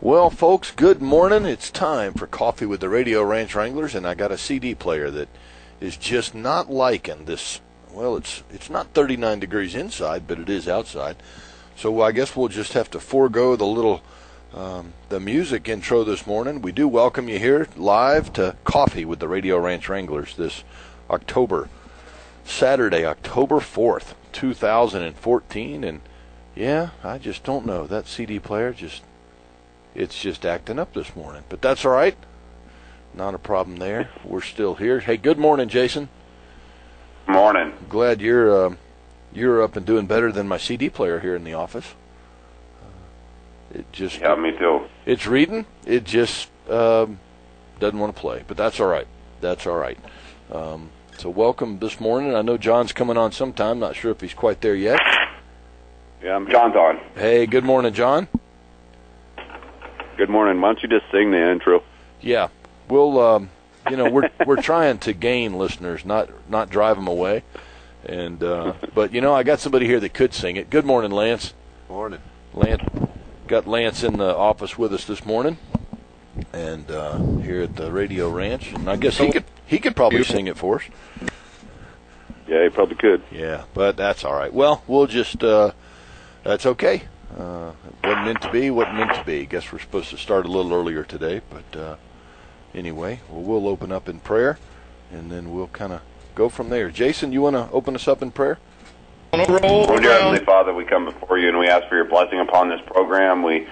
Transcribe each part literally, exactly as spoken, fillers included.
Well, folks, good morning. It's time for Coffee with the Radio Ranch Wranglers, and I got a C D player that is just not liking this. Well, it's it's not thirty-nine degrees inside, but it is outside. So I guess we'll just have to forego the little um, the music intro this morning. We do welcome you here live to Coffee with the Radio Ranch Wranglers this October, Saturday, October fourth, two thousand fourteen. And yeah, I just don't know. That C D player just... It's just acting up this morning, but that's all right. Not a problem there. We're still here. Hey, good morning, Jason. Morning. Glad you're uh, you're up and doing better than my C D player here in the office. Uh, it just yeah, me too. It's reading. It just um, doesn't want to play, but that's all right. That's all right. Um, so welcome this morning. I know John's coming on sometime. Not sure if he's quite there yet. Yeah, I'm John's on. Hey, good morning, John. Good morning. Why don't you just sing the intro? Yeah, we'll. Um, you know, we're we're trying to gain listeners, not not drive them away. And uh, but you know, I got somebody here that could sing it. Good morning, Lance. Morning. Lance, got Lance in the office with us this morning, and uh, here at the Radio Ranch. And I guess he could he could probably sing it for us. Yeah, he probably could. Yeah, but that's all right. Well, we'll just uh, that's okay. Uh, it wasn't meant to be, wasn't meant to be. Guess we're supposed to start a little earlier today, but uh, anyway, well, we'll open up in prayer, and then we'll kind of go from there. Jason, you want to open us up in prayer? Lord, dear Heavenly Father, we come before you, and we ask for your blessing upon this program. We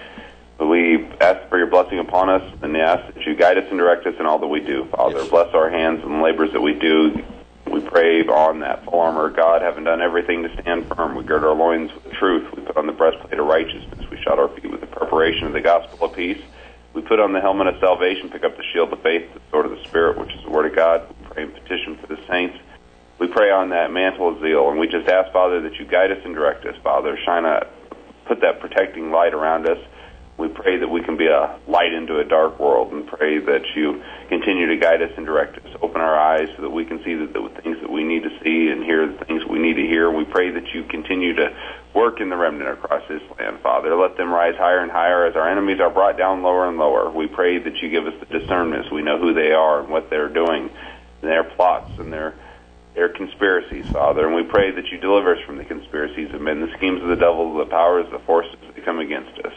we ask for your blessing upon us, and we ask that you guide us and direct us in all that we do. Father, Yes. Bless our hands and the labors that we do. We pray on that full armor of God, having done everything to stand firm. We gird our loins with truth. We put on the breastplate of righteousness. We shod our feet with the preparation of the gospel of peace. We put on the helmet of salvation, pick up the shield of faith, the sword of the Spirit, which is the word of God. We pray and petition for the saints. We pray on that mantle of zeal, and we just ask, Father, that you guide us and direct us, Father. Shine a, put that protecting light around us. We pray that we can be a light into a dark world, and pray that you continue to guide us and direct us. Open our eyes so that we can see the, the things that we need to see and hear the things we need to hear. We pray that you continue to work in the remnant across this land, Father. Let them rise higher and higher as our enemies are brought down lower and lower. We pray that you give us the discernment so we know who they are and what they're doing, and their plots and their their conspiracies, Father. And we pray that you deliver us from the conspiracies of men, the schemes of the devil, the powers, the forces that come against us.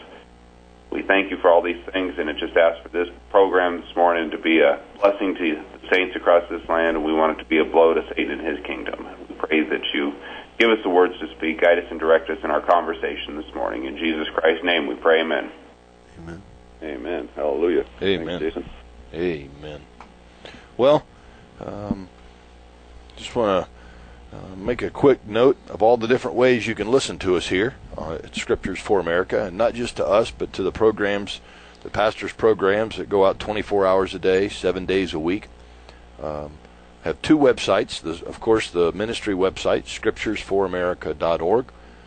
We thank you for all these things, and it just ask for this program this morning to be a blessing to the saints across this land, and we want it to be a blow to Satan and his kingdom. We pray that you give us the words to speak, guide us and direct us in our conversation this morning. In Jesus Christ's name we pray, amen. Amen. Amen. Hallelujah. Amen. Thanks, Jason. Amen. Well, um, just want to uh, make a quick note of all the different ways you can listen to us here uh, at Scriptures for America, and not just to us, but to the programs, the pastors' programs that go out twenty-four hours a day, seven days a week. Um, have two websites. There's, of course, the ministry website, scriptures for america dot org,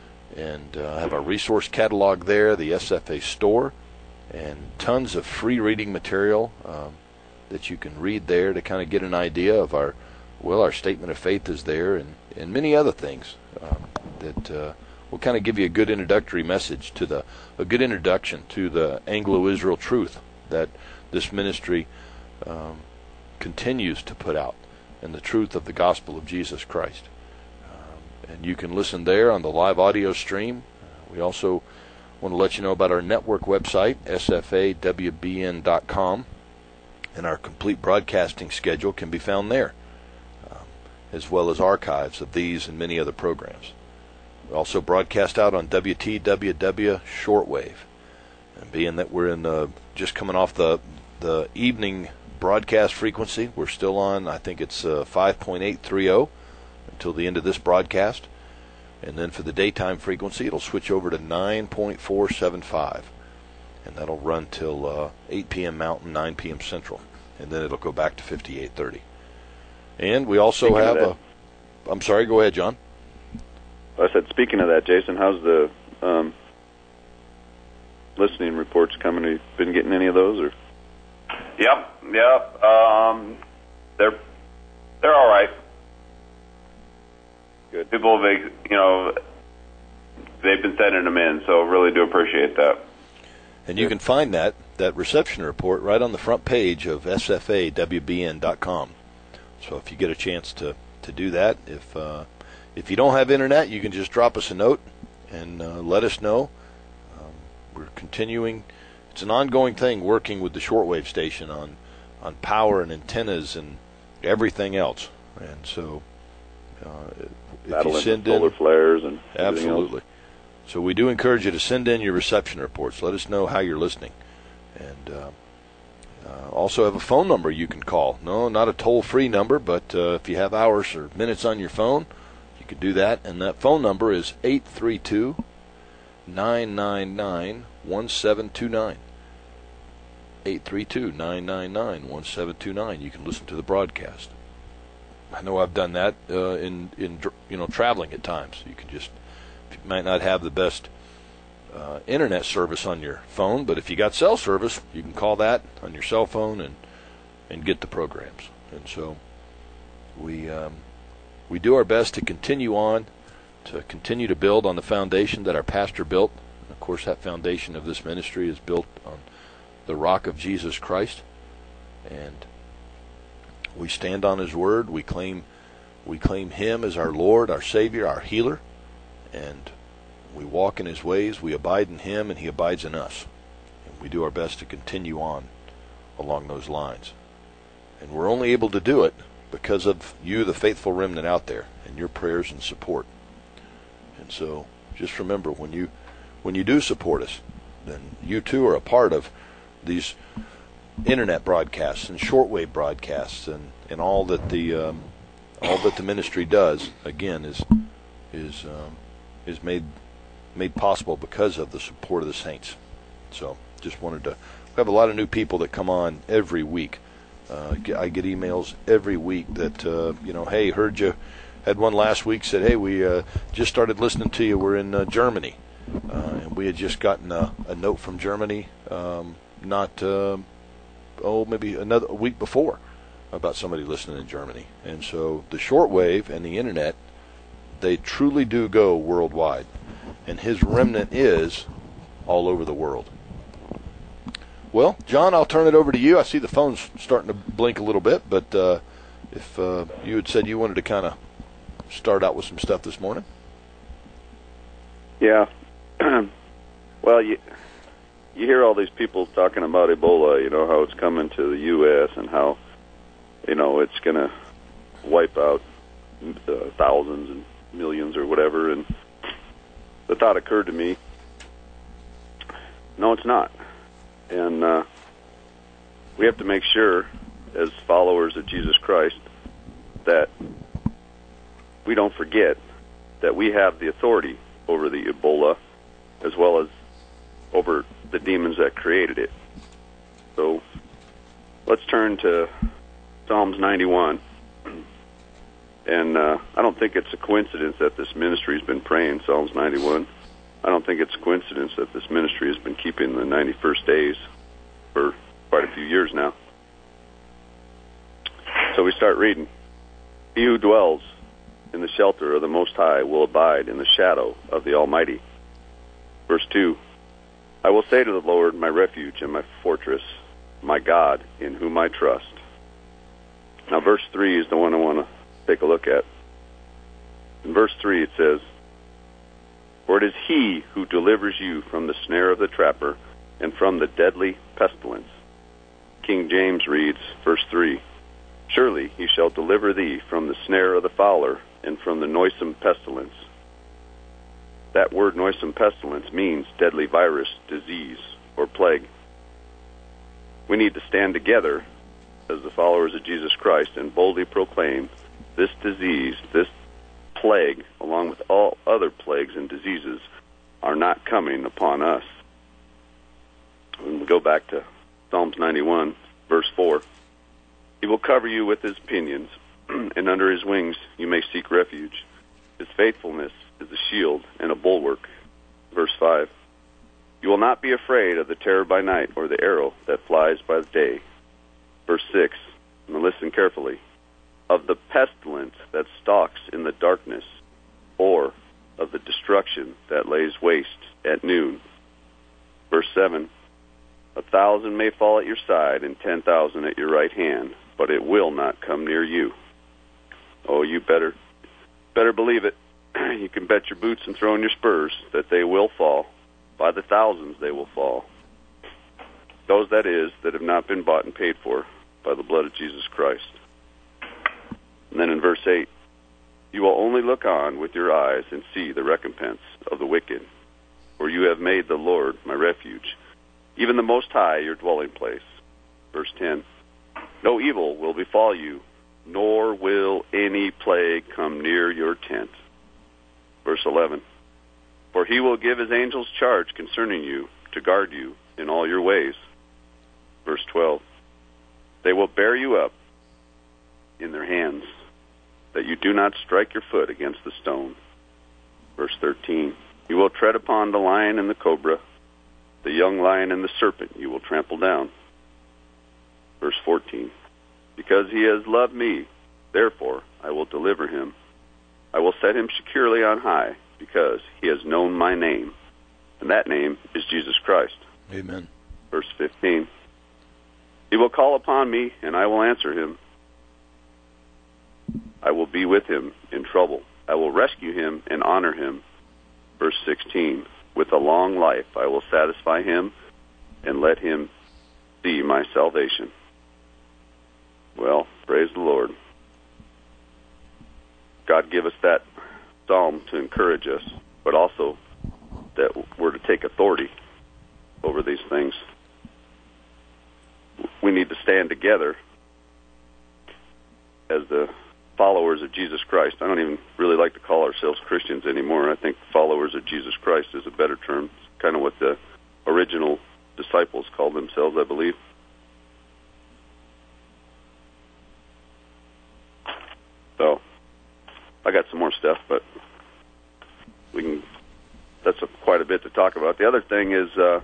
and uh, have a resource catalog there, the S F A store, and tons of free reading material um, that you can read there to kind of get an idea of our, well, our statement of faith is there, and, and many other things um, that uh, will kind of give you a good introductory message to the, a good introduction to the Anglo-Israel truth that this ministry um, continues to put out, and the truth of the gospel of Jesus Christ. Um, and you can listen there on the live audio stream. Uh, we also want to let you know about our network website, S F A W B N dot com, and our complete broadcasting schedule can be found there, um, as well as archives of these and many other programs. We also broadcast out on W T W W shortwave, and being that we're in the, just coming off the the evening broadcast frequency, we're still on, I think it's uh, five point eight three zero until the end of this broadcast. And then for the daytime frequency, it'll switch over to nine point four seven five. And that'll run till uh, eight p.m. Mountain, nine p.m. Central. And then it'll go back to fifty-eight thirty. And we also Speaking have of a... I'm sorry, go ahead, John. I said, speaking of that, Jason, how's the um, listening reports coming? Have you been getting any of those? Or? Yep, yep. Um, they're they're all right. Good. People, they, you know, they've been sending them in, so really do appreciate that. And you can find that, that reception report right on the front page of S F A W B N dot com. So if you get a chance to, to do that, if uh, if you don't have internet, you can just drop us a note and uh, let us know. Um, we're continuing. It's an ongoing thing working with the shortwave station on, on power and antennas and everything else. And so uh, if Battling you send solar in, flares and absolutely. Else. So we do encourage you to send in your reception reports. Let us know how you're listening. And uh, uh, also have a phone number you can call. No, not a toll-free number, but uh, if you have hours or minutes on your phone, you can do that. And that phone number is eight three two, nine nine nine, one seven two nine. eight three two, nine nine nine, one seven two nine. You can listen to the broadcast. I know I've done that uh, in, in you know traveling at times. You can just, you might not have the best uh, internet service on your phone, but if you got cell service, you can call that on your cell phone and and get the programs. And so we um, we do our best to continue on, to continue to build on the foundation that our pastor built. And of course, that foundation of this ministry is built on the rock of Jesus Christ, and we stand on His word. We claim, we claim Him as our Lord, our Savior, our healer, and we walk in His ways. We abide in Him, and He abides in us. And we do our best to continue on along those lines. And we're only able to do it because of you, the faithful remnant out there, and your prayers and support. And so, just remember, when you when you do support us, then you too are a part of these internet broadcasts and shortwave broadcasts, and, and all that the um, all that the ministry does. Again, is is um, is made made possible because of the support of the saints. So, just wanted to. We have a lot of new people that come on every week. Uh, I get emails every week that uh, you know, hey, heard you. Had one last week, said, hey, we uh, just started listening to you. We're in uh, Germany, uh, and we had just gotten a, a note from Germany. Um, not uh, oh maybe another a week before about somebody listening in Germany. And so the shortwave and the internet, they truly do go worldwide, and His remnant is all over the world. Well, John, I'll turn it over to you. I see the phone's starting to blink a little bit, but uh, if uh, you had said you wanted to kind of start out with some stuff this morning. Yeah. Well, you you hear all these people talking about Ebola, you know, how it's coming to the U S and how, you know, it's going to wipe out uh, thousands and millions or whatever. And the thought occurred to me, no, it's not. And uh, we have to make sure, as followers of Jesus Christ, that we don't forget that we have the authority over the Ebola as well as over the demons that created it. So let's turn to Psalms ninety-one. And uh, I don't think it's a coincidence that this ministry has been praying Psalms ninety-one. I don't think it's a coincidence that this ministry has been keeping the ninety-first days for quite a few years now. So we start reading. He who dwells in the shelter of the Most High will abide in the shadow of the Almighty. Verse two, I will say to the Lord, my refuge and my fortress, my God, in whom I trust. Now verse three is the one I want to take a look at. In verse three it says, for it is He who delivers you from the snare of the trapper and from the deadly pestilence. King James reads, verse three, surely He shall deliver thee from the snare of the fowler and from the noisome pestilence. That word noisome pestilence means deadly virus, disease, or plague. We need to stand together as the followers of Jesus Christ and boldly proclaim this disease, this plague, along with all other plagues and diseases, are not coming upon us. When we go back to Psalms ninety-one, verse four, He will cover you with His pinions, and under His wings you may seek refuge. His faithfulness is a shield and a bulwark. Verse five, you will not be afraid of the terror by night or the arrow that flies by the day. Verse six, now listen carefully, of the pestilence that stalks in the darkness, or of the destruction that lays waste at noon. Verse seven, thousand may fall at your side and ten thousand at your right hand, but it will not come near you. Oh, you better, better believe it. You can bet your boots and throw in your spurs that they will fall. By the thousands they will fall. Those, that is, that have not been bought and paid for by the blood of Jesus Christ. And then in verse eight, you will only look on with your eyes and see the recompense of the wicked, for you have made the Lord my refuge, even the Most High your dwelling place. Verse ten, no evil will befall you, nor will any plague come near your tent. Verse eleven, for he will give his angels charge concerning you to guard you in all your ways. Verse twelve, they will bear you up in their hands, that you do not strike your foot against the stone. Verse thirteen, you will tread upon the lion and the cobra, the young lion and the serpent you will trample down. Verse fourteen, because he has loved me, therefore I will deliver him. I will set him securely on high, because he has known my name, and that name is Jesus Christ. Amen. Verse fifteen, he will call upon me, and I will answer him. I will be with him in trouble. I will rescue him and honor him. Verse sixteen, with a long life I will satisfy him and let him see my salvation. Well, praise the Lord. God give us that psalm to encourage us, but also that we're to take authority over these things. We need to stand together as the followers of Jesus Christ. I don't even really like to call ourselves Christians anymore. I think followers of Jesus Christ is a better term. It's kind of what the original disciples called themselves, I believe. So, I got some more stuff, but we can. That's a, quite a bit to talk about. The other thing is, uh,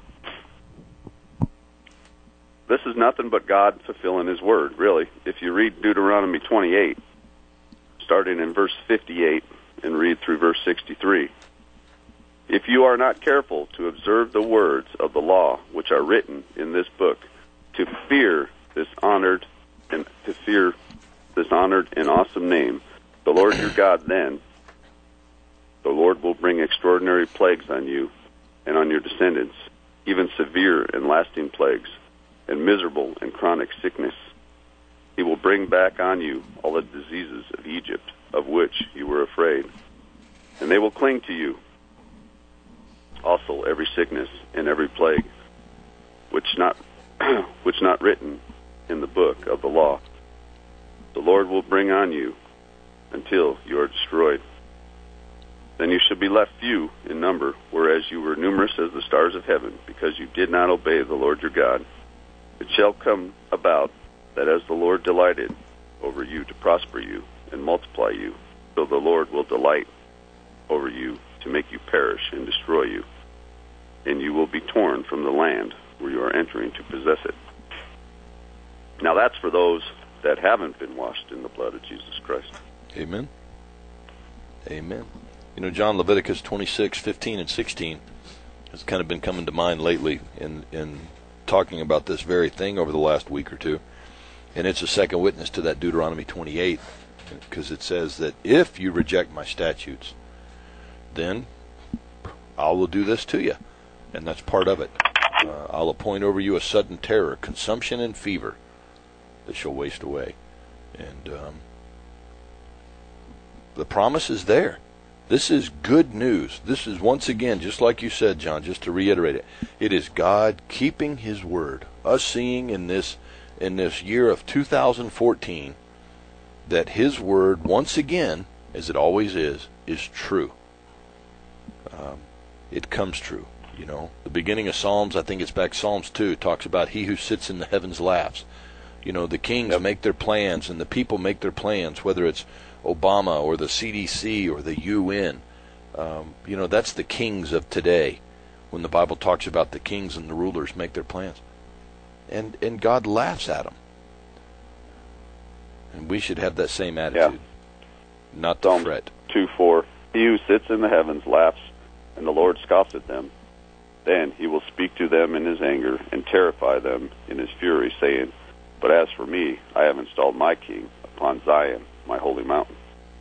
this is nothing but God fulfilling His word, really. If you read Deuteronomy twenty-eight, starting in verse fifty-eight, and read through verse sixty-three, if you are not careful to observe the words of the law which are written in this book, to fear this honored and to fear this honored and awesome name, the Lord your God, then the Lord will bring extraordinary plagues on you and on your descendants, even severe and lasting plagues, and miserable and chronic sickness. He will bring back on you all the diseases of Egypt, of which you were afraid, and they will cling to you. Also every sickness and every plague, which not which not written in the book of the law, the Lord will bring on you until you are destroyed. Then you shall be left few in number, whereas you were numerous as the stars of heaven, because you did not obey the Lord your God. It shall come about that as the Lord delighted over you to prosper you and multiply you, so the Lord will delight over you to make you perish and destroy you, and you will be torn from the land where you are entering to possess it. Now that's for those that haven't been washed in the blood of Jesus Christ. Amen. Amen. You know, John, Leviticus twenty-six, fifteen, and sixteen has kind of been coming to mind lately in, in talking about this very thing over the last week or two. And it's a second witness to that Deuteronomy twenty-eight, because it says that if you reject my statutes, then I will do this to you. And that's part of it. Uh, I'll appoint over you a sudden terror, consumption, and fever that shall waste away. And um, the promise is there. This is good news. This is, once again, just like you said, John, just to reiterate it, it is God keeping His word. Us seeing in this in this year of two thousand fourteen that His word, once again, as it always is, is true. Um, it comes true. You know, the beginning of Psalms, I think it's back Psalms two, talks about He who sits in the heavens laughs. You know, the kings yep. make their plans, and the people make their plans, whether it's Obama or the C D C or the U N. Um, you know, that's the kings of today, when the Bible talks about the kings and the rulers make their plans. And and God laughs at them. And we should have that same attitude, yeah. not to Psalm fret. two four, He who sits in the heavens laughs, and the Lord scoffs at them. Then he will speak to them in his anger and terrify them in his fury, saying, But as for me, I have installed my king upon Zion, my holy mountain.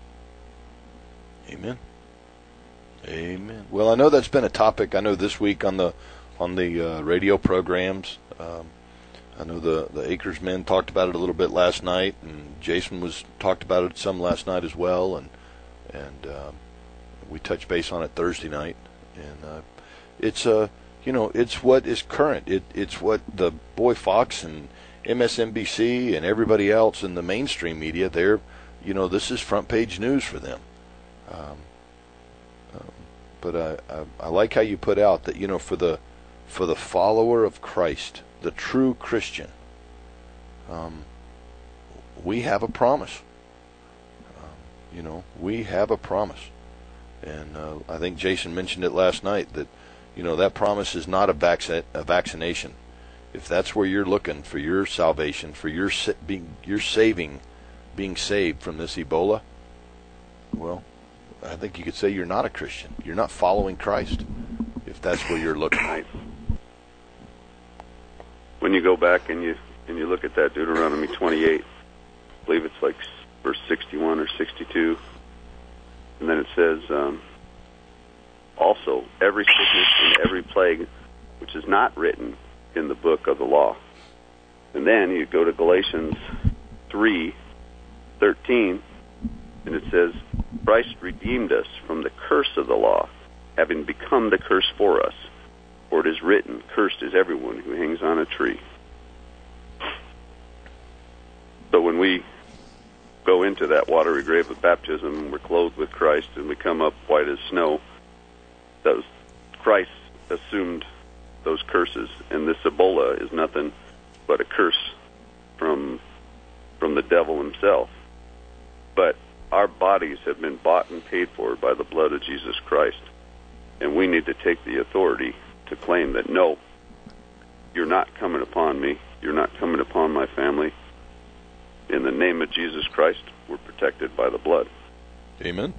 Amen. Amen. Well, I know that's been a topic. I know this week on the on the uh, radio programs. Um, I know the the Acres men talked about it a little bit last night, and Jason was talked about it some last night as well, and and um, we touched base on it Thursday night. And uh, it's uh you know it's what is current. It it's what the Boy Fox and M S N B C and everybody else in the mainstream media. They're you know this is front page news for them. Um, um, but I, I I like how you put out that you know for the for the follower of Christ, the true Christian, um, we have a promise. Um, you know, we have a promise. And uh, I think Jason mentioned it last night that, you know, that promise is not a, vac- a vaccination. If that's where you're looking for your salvation, for your sa- being, your saving, being saved from this Ebola, well, I think you could say you're not a Christian. You're not following Christ, if that's where you're looking. Right. When you go back and you and you look at that Deuteronomy twenty-eight, I believe it's like verse sixty-one or sixty-two, and then it says, um, also, every sickness and every plague which is not written in the book of the law. And then you go to Galatians three thirteen, and it says, Christ redeemed us from the curse of the law, having become the curse for us. For it is written, cursed is everyone who hangs on a tree. So when we go into that watery grave of baptism and we're clothed with Christ and we come up white as snow, those Christ assumed those curses, and this Ebola is nothing but a curse from from the devil himself. But our bodies have been bought and paid for by the blood of Jesus Christ, and we need to take the authority to claim that, no, you're not coming upon me, you're not coming upon my family. In the name of Jesus Christ, we're protected by the blood. Amen.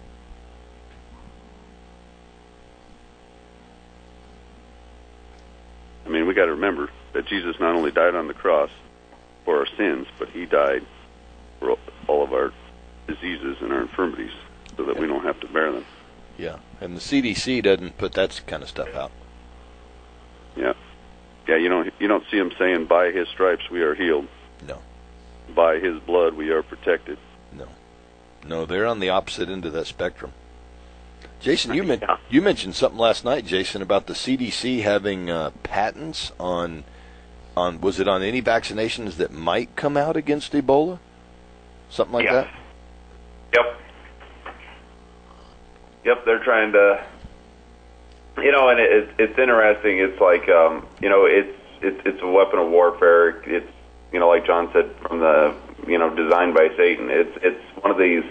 I mean, we got to remember that Jesus not only died on the cross for our sins, but he died for all of our diseases and our infirmities so that we don't have to bear them. Yeah, and the C D C doesn't put that kind of stuff out. Yeah, yeah. You don't you don't see him saying, "By his stripes we are healed." No. By his blood we are protected. No, no. They're on the opposite end of that spectrum. Jason, you, men- yeah. you mentioned something last night, Jason, about the C D C having uh, patents on on was it on any vaccinations that might come out against Ebola, something like yes. that. Yep. Yep. They're trying to. You know, and it, it's interesting. It's like, um, you know, it's, it's it's a weapon of warfare. It's, you know, like John said, from the, you know, designed by Satan. It's it's one of these.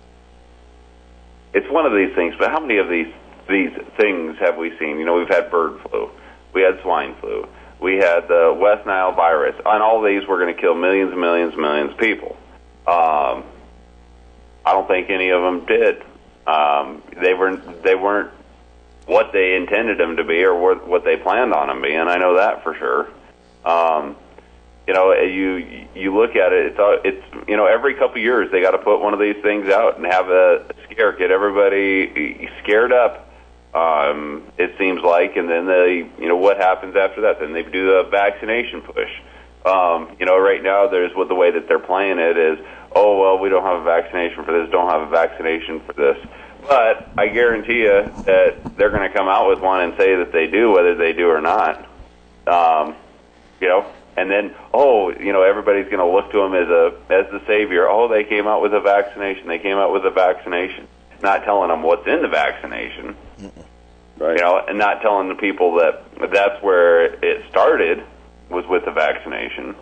It's one of these things. But how many of these these things have we seen? You know, we've had bird flu, we had swine flu, we had the West Nile virus. On all these, we're going to kill millions and millions and millions of people. Um, I don't think any of them did. Um, they were they weren't what they intended them to be or what they planned on them being. I know that for sure. Um, you know, you you look at it, it's, it's you know, every couple of years they got to put one of these things out and have a scare, get everybody scared up, um, it seems like, and then they, you know, what happens after that? Then they do the vaccination push. Um, you know, right now there's what the way that they're playing it is, oh, well, we don't have a vaccination for this, don't have a vaccination for this. But I guarantee you that they're going to come out with one and say that they do, whether they do or not. Um, you know, and then, oh, you know, everybody's going to look to them as a as the savior. Oh, they came out with a vaccination. They came out with a vaccination. Not telling them what's in the vaccination. Right. You know, and not telling the people that that's where it started, was with the vaccination.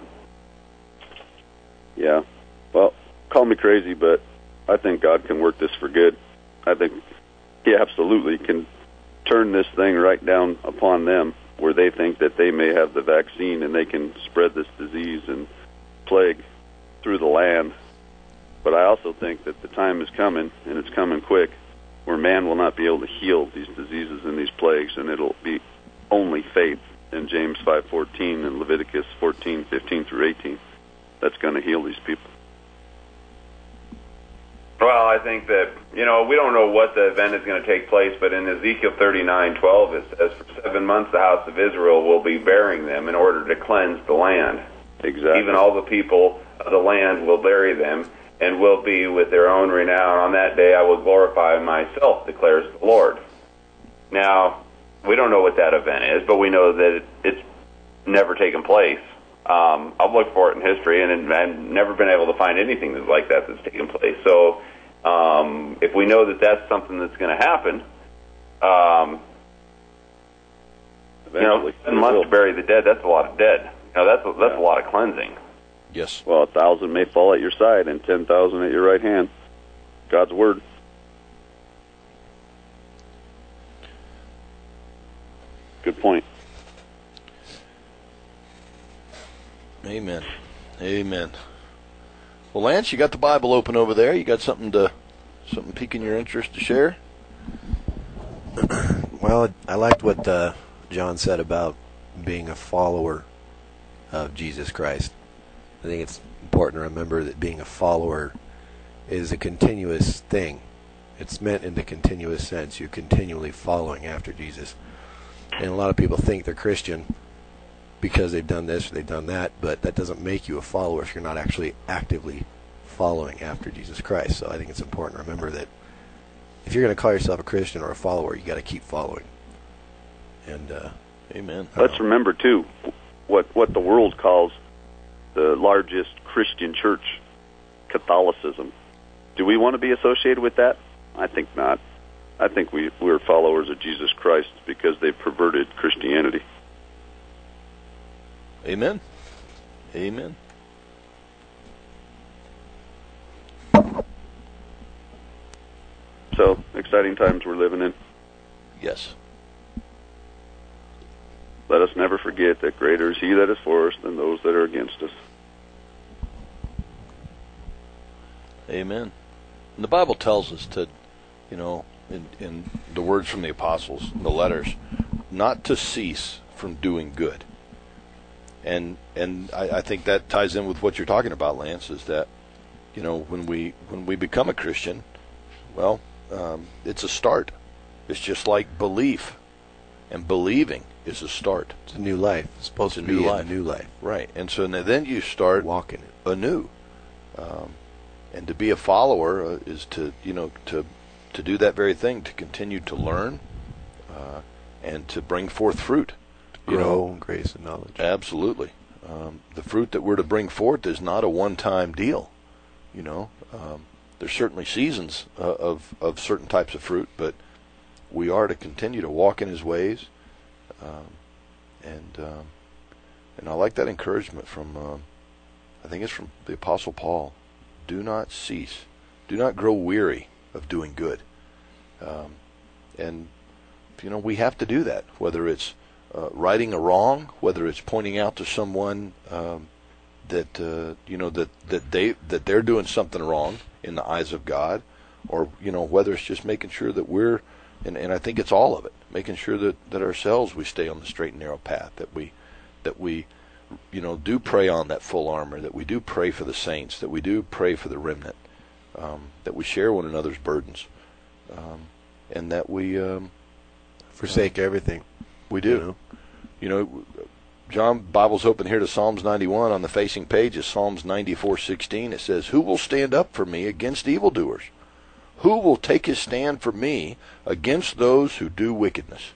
Yeah. Well, call me crazy, but I think God can work this for good. I think he absolutely can turn this thing right down upon them where they think that they may have the vaccine and they can spread this disease and plague through the land. But I also think that the time is coming, and it's coming quick, where man will not be able to heal these diseases and these plagues, and it'll be only faith in James five fourteen and Leviticus fourteen fifteen through eighteen that's going to heal these people. Well, I think that, you know, we don't know what the event is going to take place, but in Ezekiel thirty-nine twelve it says, for seven months the house of Israel will be burying them in order to cleanse the land. Exactly. Even all the people of the land will bury them and will be with their own renown. On that day I will glorify myself, declares the Lord. Now, we don't know what that event is, but we know that it's never taken place. Um, I've looked for it in history, and I've never been able to find anything that's like that that's taken place. So um, if we know that that's something that's going to happen, um, you know, seven months to bury the dead, that's a lot of dead. You know, that's a, that's yeah. a lot of cleansing. Yes. Well, a thousand may fall at your side and ten thousand at your right hand. God's word. Good point. Amen. Amen. Well, Lance, you got the Bible open over there. You got something to something piquing your interest to share? Well, I liked what uh, John said about being a follower of Jesus Christ. I think it's important to remember that being a follower is a continuous thing. It's meant in the continuous sense. You're continually following after Jesus. And a lot of people think they're Christian because they've done this or they've done that, but that doesn't make you a follower if you're not actually actively following after Jesus Christ. So I think it's important to remember that if you're going to call yourself a Christian or a follower, you got to keep following. And uh, amen. Let's remember too what what the world calls the largest Christian church, Catholicism. Do we want to be associated with that? I think not. I think we we're followers of Jesus Christ because they perverted Christianity. Amen. Amen. So, exciting times we're living in. Yes. Let us never forget that greater is He that is for us than those that are against us. Amen. And the Bible tells us to, you know, in, in the words from the apostles, the letters, not to cease from doing good. And and I, I think that ties in with what you're talking about, Lance, is that, you know, when we when we become a Christian, well, um, it's a start. It's just like belief, and believing is a start. It's a new life. It's supposed it's to a new be life. a new life. Right. And so then you start walking it anew. Um, and to be a follower uh, is to, you know, to to do that very thing, to continue to learn uh, and to bring forth fruit. You grow in grace and knowledge. Absolutely. Um, the fruit that we're to bring forth is not a one-time deal. You know, um, there's certainly seasons uh, of of certain types of fruit, but we are to continue to walk in His ways. Um, and um, and I like that encouragement from, um, I think it's from the Apostle Paul. Do not cease. Do not grow weary of doing good. Um, and, you know, we have to do that, whether it's uh, righting a wrong, whether it's pointing out to someone um, that, uh, you know, that, that, they, that they're doing something wrong in the eyes of God, or, you know, whether it's just making sure that we're, and, and I think it's all of it, making sure that, that ourselves we stay on the straight and narrow path, that we, that we, you know, do pray on that full armor, that we do pray for the saints, that we do pray for the remnant, um, that we share one another's burdens, um, and that we um, forsake uh, everything. We do. You know? you know, John, Bible's open here to Psalms ninety-one. On the facing page is Psalms ninety-four sixteen. It says, "Who will stand up for me against evildoers? Who will take his stand for me against those who do wickedness?"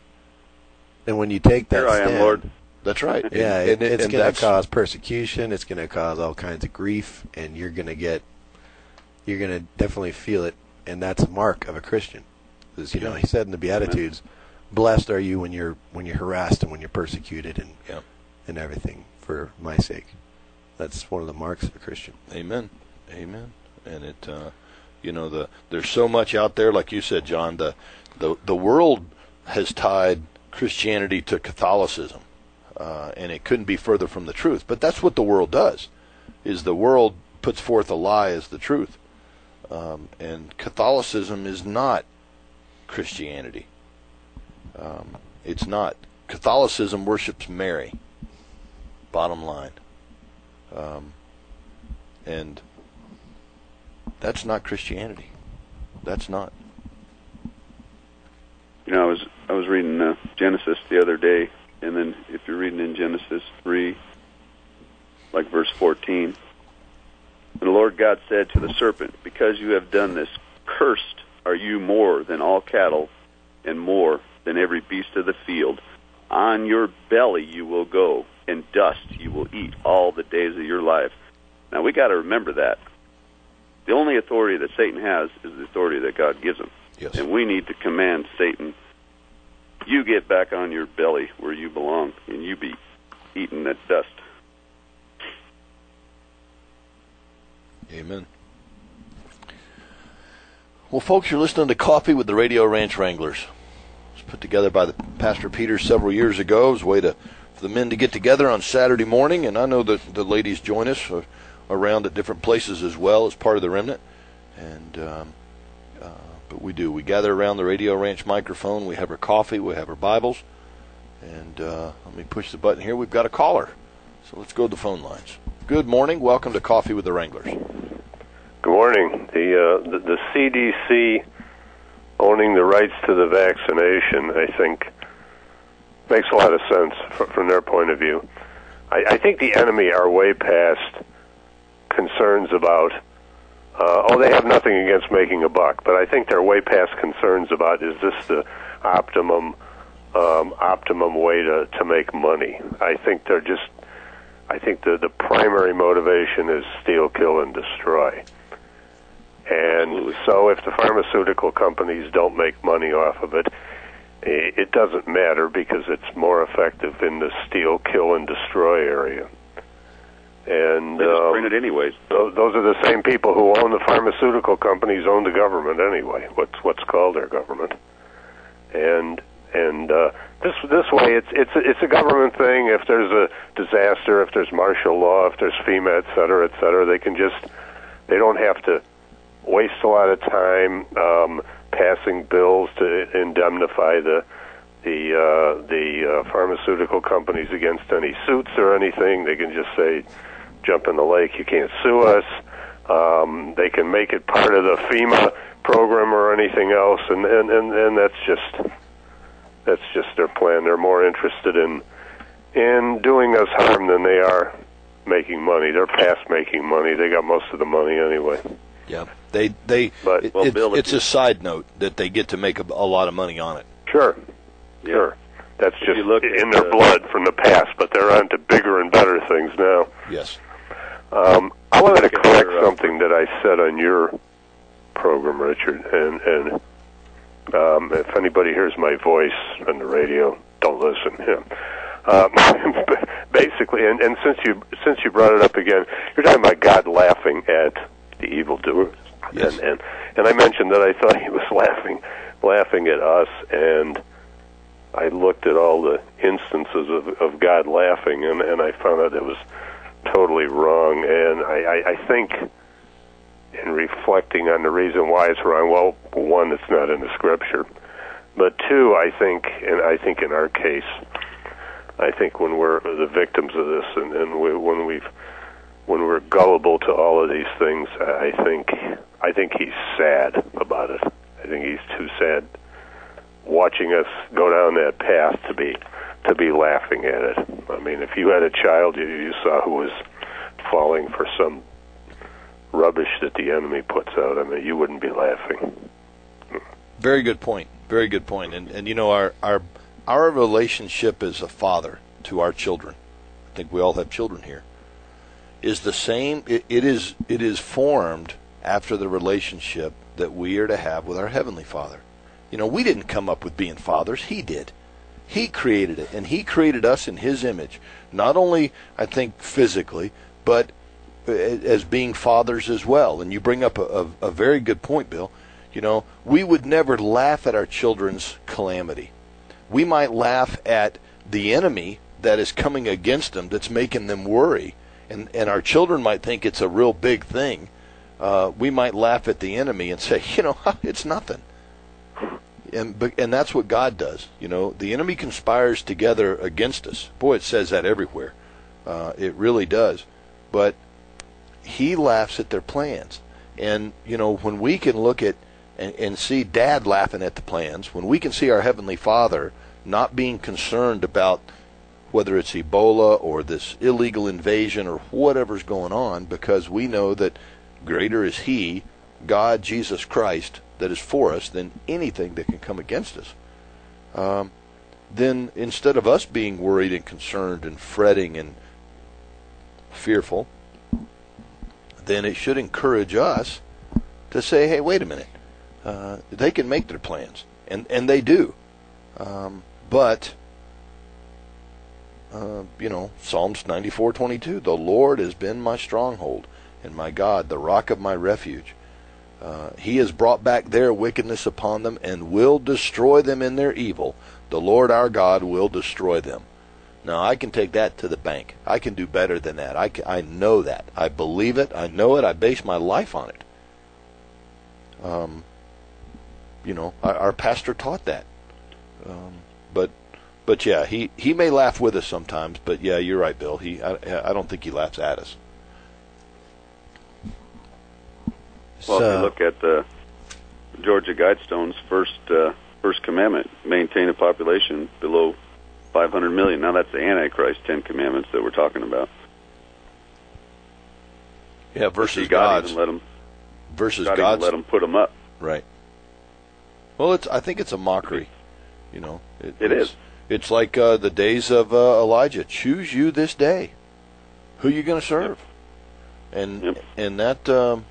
And when you take that Here I stand, am, Lord. That's right. Yeah, and, and, and, it's and going to cause persecution. It's going to cause all kinds of grief, and you're going to get, you're going to definitely feel it, and that's a mark of a Christian. Because, you know, He said in the Beatitudes, "Blessed are you when you're when you're harassed and when you're persecuted and yeah. and everything for my sake." That's one of the marks of a Christian. Amen. Amen. And it, uh, you know, the there's so much out there, like you said, John. The the the world has tied Christianity to Catholicism. Uh, and it couldn't be further from the truth. But that's what the world does, is the world puts forth a lie as the truth. Um, and Catholicism is not Christianity. Um, it's not. Catholicism worships Mary. Bottom line. Um, and that's not Christianity. That's not. You know, I was I was reading uh, Genesis the other day, and then if you're reading in Genesis three, like verse fourteen, and the Lord God said to the serpent, because you have done this, cursed are you more than all cattle, and more than every beast of the field. On your belly you will go, and dust you will eat all the days of your life. Now, we got to remember that. The only authority that Satan has is the authority that God gives him. Yes. And we need to command Satan, you get back on your belly where you belong, and you be eating that dust. Amen. Well, folks, you're listening to Coffee with the Radio Ranch Wranglers. It was put together by the Pastor Peters several years ago. It was a way to, for the men to get together on Saturday morning, and I know that the ladies join us uh, around at different places as well as part of the remnant. And um, uh, but we do. We gather around the Radio Ranch microphone. We have our coffee. We have our Bibles. And uh, let me push the button here. We've got a caller. So let's go to the phone lines. Good morning. Welcome to Coffee with the Wranglers. Good morning. The, uh, the the C D C owning the rights to the vaccination, I think, makes a lot of sense from, from their point of view. I, I think the enemy are way past concerns about, uh, oh, they have nothing against making a buck, but I think they're way past concerns about, is this the optimum um, optimum way to, to make money? I think they're just, I think the, the primary motivation is steal, kill, and destroy. And so if the pharmaceutical companies don't make money off of it, it doesn't matter because it's more effective in the steal, kill, and destroy area. And they just um, print it anyways. Those, those are the same people who own the pharmaceutical companies own the government anyway. What's what's called their government. And and uh, this this way, it's it's a, it's a government thing. If there's a disaster, if there's martial law, if there's FEMA, et cetera, et cetera, they can just they don't have to waste a lot of time um, passing bills to indemnify the the uh, the uh, pharmaceutical companies against any suits or anything. They can just say, "Jump in the lake! You can't sue us." Um, they can make it part of the FEMA program or anything else, and and, and, and that's just that's just their plan. They're more interested in in doing us harm than they are making money. They're past making money. They got most of the money anyway. Yeah, they they. But, it, well, it's, Bill, it's a side note that they get to make a, a lot of money on it. Sure, Yeah. sure. That's If just you look in at, their uh, blood from the past, but they're on to bigger and better things now. Yes. Um, I wanted to Look at correct their, uh, something that I said on your program, Richard, and and um, if anybody hears my voice on the radio, don't listen. Yeah. Um, basically, and, and since you since you brought it up again, you're talking about God laughing at the evildoers, Yes. and, and and I mentioned that I thought He was laughing laughing at us, and I looked at all the instances of, of God laughing, and, and I found out it was totally wrong. And I, I, I think, in reflecting on the reason why it's wrong, well, one, it's not in the Scripture, but two, I think, and I think in our case, I think when we're the victims of this, and, and we, when we've when we're gullible to all of these things, I think I think He's sad about it. I think He's too sad watching us go down that path to be to be laughing at it. I mean, if you had a child you, you saw who was falling for some rubbish that the enemy puts out, I mean, you wouldn't be laughing. Very good point. Very good point. And and you know, our our our relationship as a father to our children, I think we all have children here, is the same. It, it is it is formed after the relationship that we are to have with our Heavenly Father. You know, we didn't come up with being fathers. He did. He created it, and He created us in His image. Not only, I think, physically, but as being fathers as well. And you bring up a, a, a very good point, Bill. You know, we would never laugh at our children's calamity. We might laugh at the enemy that is coming against them, that's making them worry. And, and our children might think it's a real big thing. Uh, we might laugh at the enemy and say, you know, it's nothing. and and that's what God does. You know, the enemy conspires together against us. Boy, it says that everywhere. Uh, it really does. But he laughs at their plans. And, you know, when we can look at and, and see Dad laughing at the plans, when we can see our Heavenly Father not being concerned about whether it's Ebola or this illegal invasion or whatever's going on, because we know that greater is He, God, Jesus Christ, that is for us than anything that can come against us. Um, then instead of us being worried and concerned and fretting and fearful, then it should encourage us to say, hey, wait a minute. Uh, they can make their plans, and, and they do. Um, but, uh, you know, Psalms ninety-four twenty-two, the Lord has been my stronghold and my God, the rock of my refuge. Uh, he has brought back their wickedness upon them and will destroy them in their evil. The Lord our God will destroy them. Now, I can take that to the bank. I can do better than that. I, can, I know that. I believe it. I know it. I base my life on it. Um, you know, our, our pastor taught that. Um, but, but yeah, he, he may laugh with us sometimes. But yeah, you're right, Bill. He I, I don't think he laughs at us. Well, So- if you look at the Georgia Guidestone's first uh, first commandment, maintain a population below five hundred million. Now that's the Antichrist Ten Commandments that we're talking about. Yeah, versus God God's. even let them, Versus God God's. even let them put them up. Right. Well, it's. I think it's a mockery. You know. It, It it's, is. It's like uh, the days of uh, Elijah. Choose you this day who you going to serve, Yep. and Yep. and that. Um,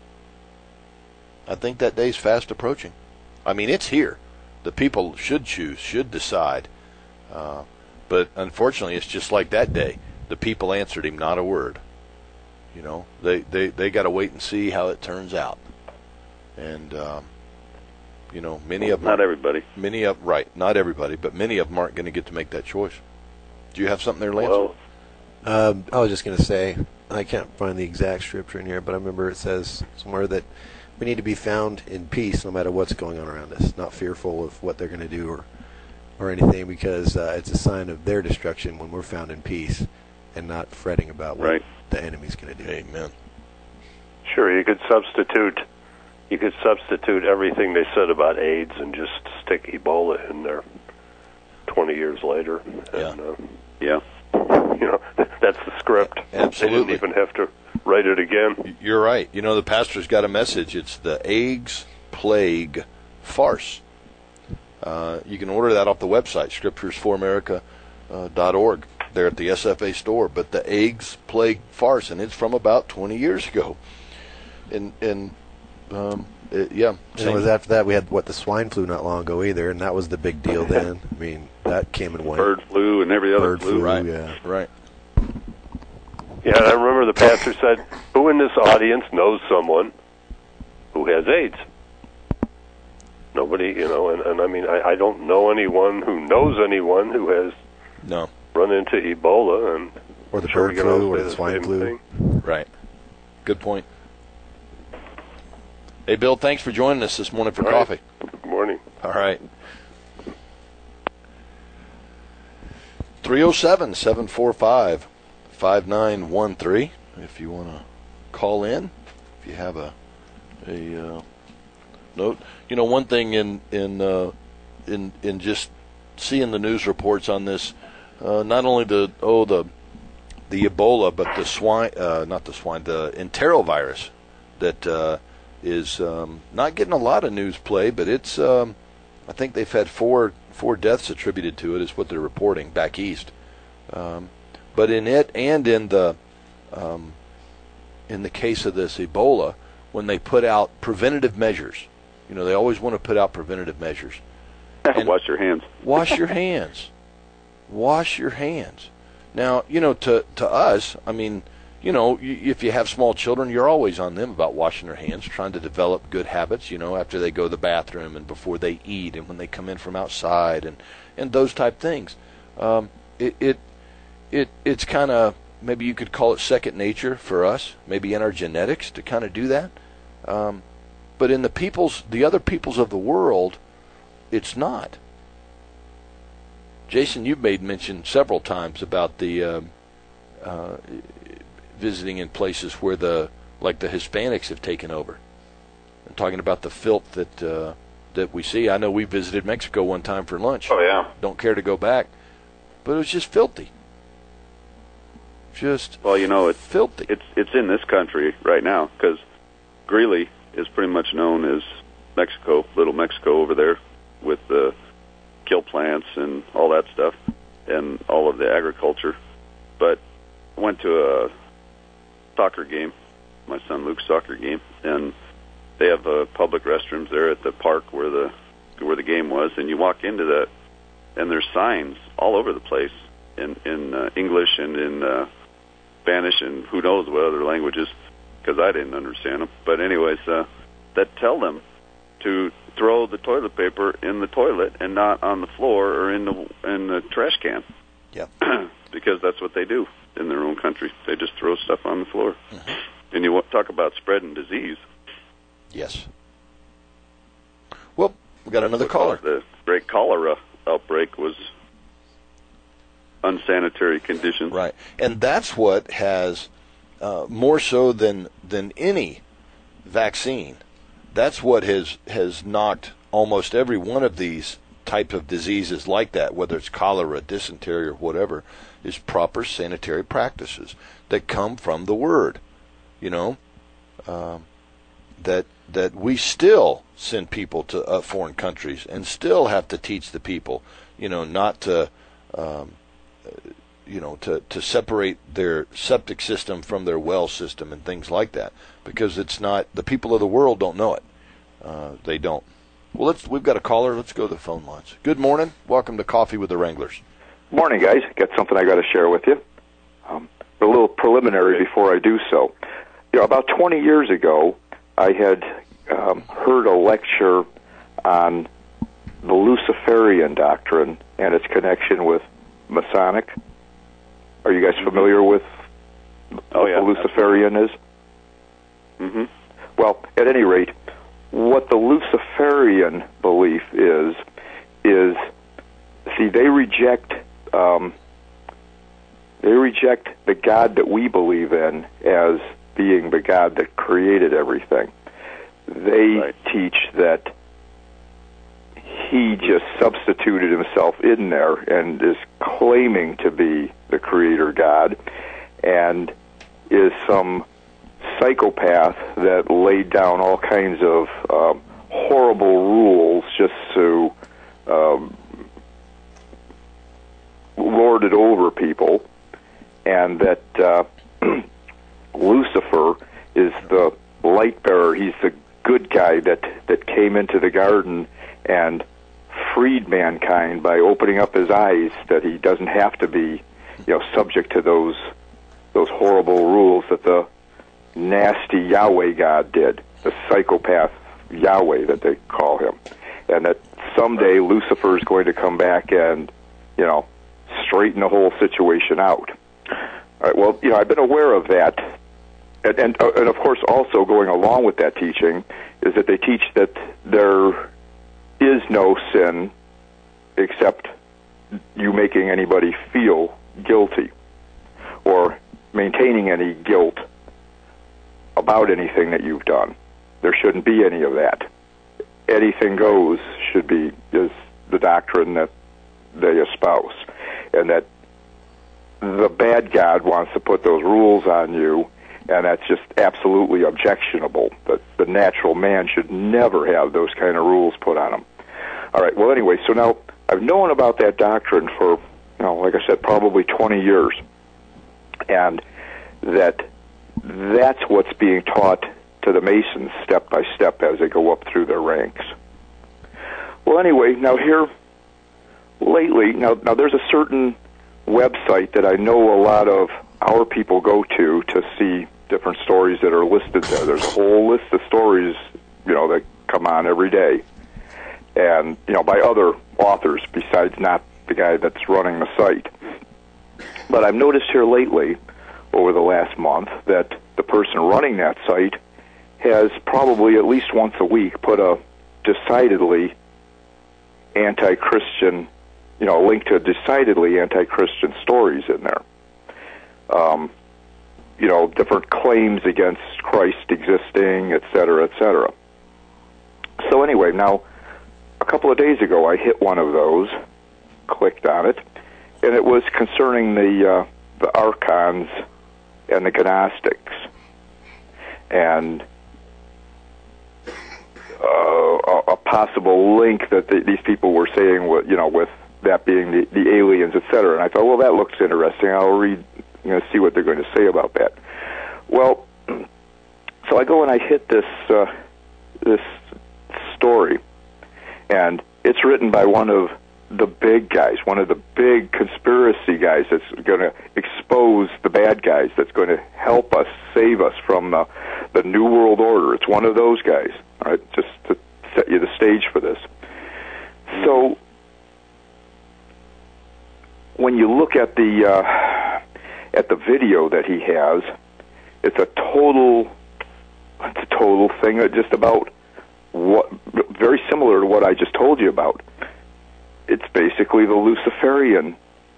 I think that day's fast approaching. I mean, it's here. The people should choose, should decide. Uh, but unfortunately, it's just like that day. The people answered him not a word. You know, they they they got to wait and see how it turns out. And um, you know, many of them. Not everybody. Many of right, not everybody, but many of them aren't going to get to make that choice. Do you have something there, Lance? Well, Um, I was just going to say, I can't find the exact scripture in here, but I remember it says somewhere that we need to be found in peace no matter what's going on around us, not fearful of what they're going to do or or anything, because uh, it's a sign of their destruction when we're found in peace and not fretting about what Right. the enemy's going to do. Amen. Sure, you could substitute you could substitute everything they said about AIDS and just stick Ebola in there twenty years later. And, Yeah. uh, yeah. you know, that's the script. Absolutely. They didn't even have to write it again. You're right. You know, the pastor's got a message. It's the AIDS Plague Farce. Uh, you can order that off the website, scriptures for america dot org, there at the S F A store. But the AIDS Plague Farce, and it's from about twenty years ago. And, and um, it, yeah. And it was after that we had, what, the swine flu not long ago either, and that was the big deal then. I mean, that came and went. Bird flu and every other Bird flu. flu, Right. yeah. Right. Yeah, and I remember the pastor said, who in this audience knows someone who has AIDS? Nobody, you know, and, and I mean, I, I don't know anyone who knows anyone who has No. run into Ebola, and Or the sure bird we can all flu or say the the swine same flu. thing. Right. Good point. Hey, Bill, thanks for joining us this morning for All right. coffee. Good morning. All right. three oh seven, seven four five, five nine one three if you want to call in, if you have a a uh, note. You know, one thing in in uh, in in just seeing the news reports on this, uh, not only the oh the the Ebola, but the swine, uh, not the swine, the enterovirus that uh, is um, not getting a lot of news play, but it's um, I think they've had four four deaths attributed to it, is what they're reporting back east. Um, but in it and in the um, in the case of this Ebola, when they put out preventative measures, you know, they always want to put out preventative measures. And Wash your hands. wash your hands. Wash your hands. Now, you know, to to us, I mean, you know, y- if you have small children, you're always on them about washing their hands, trying to develop good habits, you know, after they go to the bathroom and before they eat and when they come in from outside and, and those type things. Um, it, it it it's kind of, maybe you could call it second nature for us, maybe in our genetics to kind of do that. Um, but in the peoples, the other peoples of the world, it's not. Jason, you've made mention several times about the uh, uh, visiting in places where the like the Hispanics have taken over. I'm talking about the filth that uh, that we see. I know we visited Mexico one time for lunch. Oh, yeah. Don't care to go back. But it was just filthy. Just well, you know, it's filthy. It's it's in this country right now because Greeley is pretty much known as Mexico, Little Mexico over there, with the kill plants and all that stuff, and all of the agriculture. But I went to a soccer game, my son Luke's soccer game, and they have uh, public restrooms there at the park where the where the game was, and you walk into that, and there's signs all over the place in in uh, English and in uh, Spanish and who knows what other languages, because I didn't understand them. But anyways, uh, that tell them to throw the toilet paper in the toilet and not on the floor or in the in the trash can. Yeah. Because that's what they do in their own country. They just throw stuff on the floor. Mm-hmm. And you want, talk about spreading disease. Yes. Well, we got another caller. The great cholera outbreak was unsanitary conditions. Right. And that's what has, uh, more so than than any vaccine, that's what has, has knocked almost every one of these types of diseases like that, whether it's cholera, dysentery, or whatever, is proper sanitary practices that come from the Word. You know, um, that that we still send people to uh, foreign countries and still have to teach the people, you know, not to, um, you know, to, to separate their septic system from their well system and things like that, because it's not, the people of the world don't know it. Uh, they don't. Well, let's, we've got a caller. Let's go to the phone lines. Good morning. Welcome to Coffee with the Wranglers. Morning, guys. Got something I got to share with you. Um, a little preliminary before I do so. You know, about twenty years ago, I had um, heard a lecture on the Luciferian doctrine and its connection with Masonic. Are you guys familiar with oh, what yeah, the Luciferian is? Mm-hmm. Well, at any rate, what the Luciferian belief is, is, see, they reject, um, they reject the God that we believe in as being the God that created everything. They right. teach that he just substituted himself in there and is claiming to be the creator God and is some psychopath that laid down all kinds of um, horrible rules just to um, lord it over people, and that uh, Lucifer is the light bearer. He's the good guy that, that came into the garden and freed mankind by opening up his eyes that he doesn't have to be, you know, subject to those those horrible rules that the nasty Yahweh God did, the psychopath Yahweh that they call him, and that someday Lucifer is going to come back and, you know, straighten the whole situation out. All right, well, you know, I've been aware of that, and and, uh, and of course also going along with that teaching is that they teach that there is no sin except you making anybody feel guilty or maintaining any guilt about anything that you've done. There shouldn't be any of that. Anything goes should be is the doctrine that they espouse, and that the bad God wants to put those rules on you, and that's just absolutely objectionable. That the natural man should never have those kind of rules put on him. All right, well, anyway, so now I've known about that doctrine for, you know, like I said, probably twenty years, and that that's what's being taught to the Masons step by step as they go up through their ranks. Well, anyway, now here, lately, now, now there's a certain website that I know a lot of our people go to to see different stories that are listed there. There's a whole list of stories, you know, that come on every day, and, you know, by other authors besides not the guy that's running the site. But I've noticed here lately, over the last month, that the person running that site has probably at least once a week put a decidedly anti-Christian, you know, a link to decidedly anti-Christian stories in there. Um, you know, different claims against Christ existing, et cetera, et cetera. So anyway, now, a couple of days ago, I hit one of those, clicked on it, and it was concerning the uh, the archons and the Gnostics, and uh, a, a possible link that the, these people were saying, you know, with that being the, the aliens, et cetera. And I thought, well, that looks interesting. I'll read, you know, see what they're going to say about that. Well, so I go and I hit this uh, this story, and it's written by one of the big guys, one of the big conspiracy guys that's going to expose the bad guys, that's going to help us, save us from the, the New World Order. It's one of those guys, all right, just to set you the stage for this. So when you look at the uh, at the video that he has, it's a total, it's a total thing just about what, very similar to what I just told you about. It's basically the Luciferian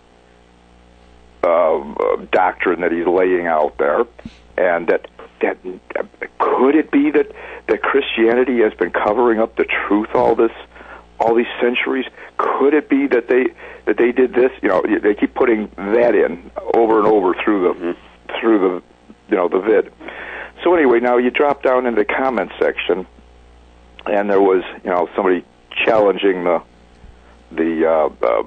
uh, doctrine that he's laying out there, and that that could it be that that Christianity has been covering up the truth all this all these centuries? Could it be that they that they did this? You know, they keep putting that in over and over through the mm-hmm. through the you know the vid. So anyway, now you drop down into the comment section, and there was you know somebody challenging the. the uh, uh,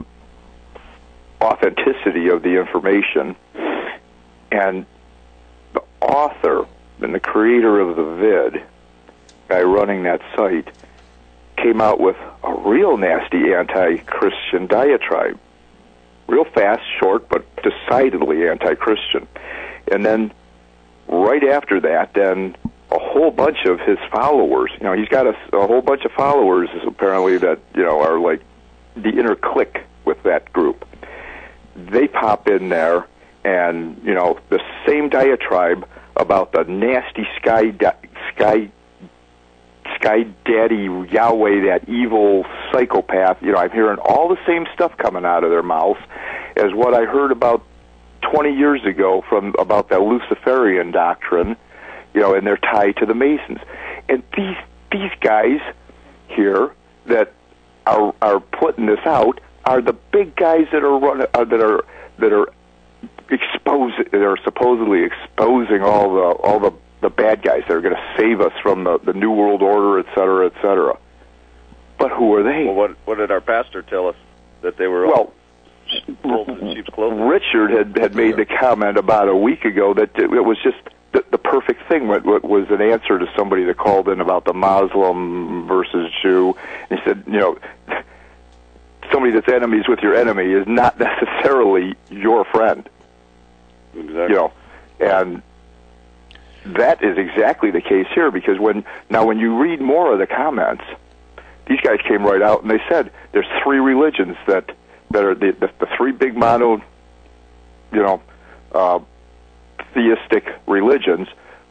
authenticity of the information, and the author and the creator of the vid, guy running that site, came out with a real nasty anti-Christian diatribe. Real fast, short, but decidedly anti-Christian. And then right after that, then a whole bunch of his followers, you know, he's got a, a whole bunch of followers apparently that, you know, are like the inner clique with that group. They pop in there, and you know the same diatribe about the nasty sky, da- sky, sky daddy Yahweh, that evil psychopath. You know, I'm hearing all the same stuff coming out of their mouths as what I heard about twenty years ago from about that Luciferian doctrine. You know, and they're tied to the Masons, and these these guys here that. Are, are putting this out are the big guys that are running uh, that are that are exposing that are supposedly exposing all the all the, the bad guys that are going to save us from the, the New World Order, et cetera, et cetera. But who are they? Well, what what did our pastor tell us that they were? Well, all in sheep's clothing? Richard had had made the comment about a week ago that it, it was just the, the perfect thing. What, what was an answer to somebody that called in about the Muslim versus Jew. And he said, you know, somebody that's enemies with your enemy is not necessarily your friend. Exactly. You know, and that is exactly the case here, because when now when you read more of the comments, these guys came right out and they said there's three religions that that are the the, the three big mono, you know, uh, theistic religions: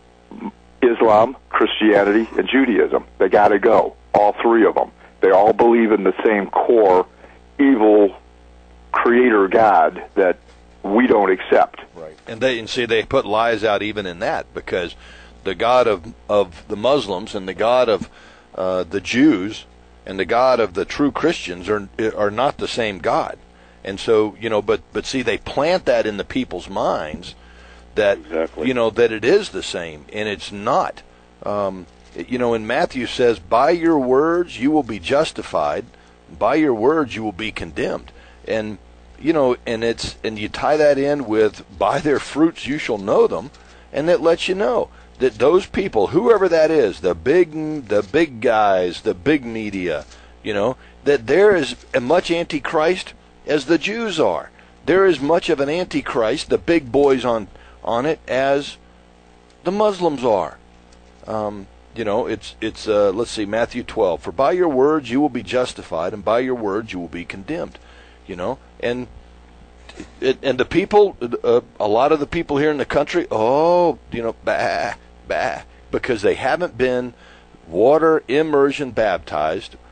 Islam, Christianity, and Judaism. They got to go. All three of them. They all believe in the same core evil creator God that we don't accept. Right. And they and see they put lies out even in that, because the God of of the Muslims and the God of uh, the Jews and the God of the true Christians are are not the same God. And so, you know, but but see, they plant that in the people's minds that exactly. you know that it is the same, and it's not. Um, you know, in Matthew says, "By your words you will be justified; by your words you will be condemned." And you know, and it's and you tie that in with "by their fruits you shall know them," and that lets you know that those people, whoever that is, the big the big guys, the big media, you know, that there is as much antichrist as the Jews are. There is much of an antichrist, the big boys on on it, as the Muslims are. Um, you know, it's it's uh, let's see, Matthew twelve. For by your words you will be justified, and by your words you will be condemned. You know, and it, and the people, uh, a lot of the people here in the country, oh, you know, bah, bah, because they haven't been water immersion baptized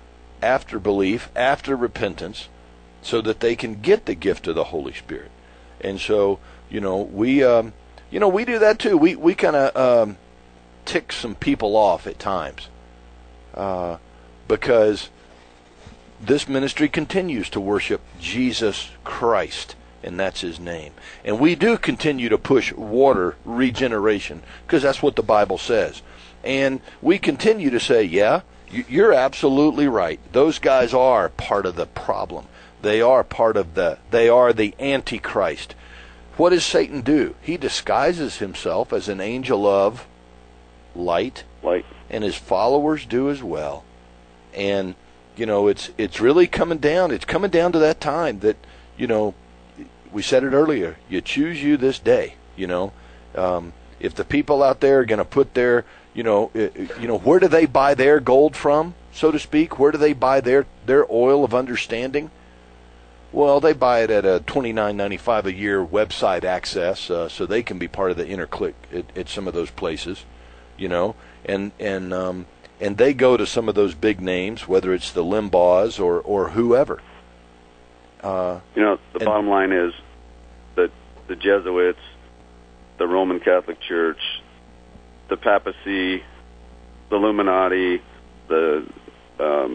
after belief, after repentance, so that they can get the gift of the Holy Spirit. And so, you know, we, um, you know, we do that too. We we kind of um, tick some people off at times uh, because this ministry continues to worship Jesus Christ, and that's his name. And we do continue to push water regeneration because that's what the Bible says. And we continue to say, yeah, you're absolutely right. Those guys are part of the problem. They are part of the, they are the Antichrist. What does Satan do? He disguises himself as an angel of light. Light. And his followers do as well. And, you know, it's it's really coming down. It's coming down to that time that, you know, we said it earlier, you choose you this day, you know. Um, if the people out there are going to put their, you know, you know, where do they buy their gold from, so to speak? Where do they buy their, their oil of understanding? Well, they buy it at a twenty-nine ninety-five a year website access, uh, so they can be part of the inner clique at, at some of those places, you know, and and um, and they go to some of those big names, whether it's the Limbaughs or or whoever. Uh, you know, the and, bottom line is that the Jesuits, the Roman Catholic Church, the papacy, the Illuminati, the um,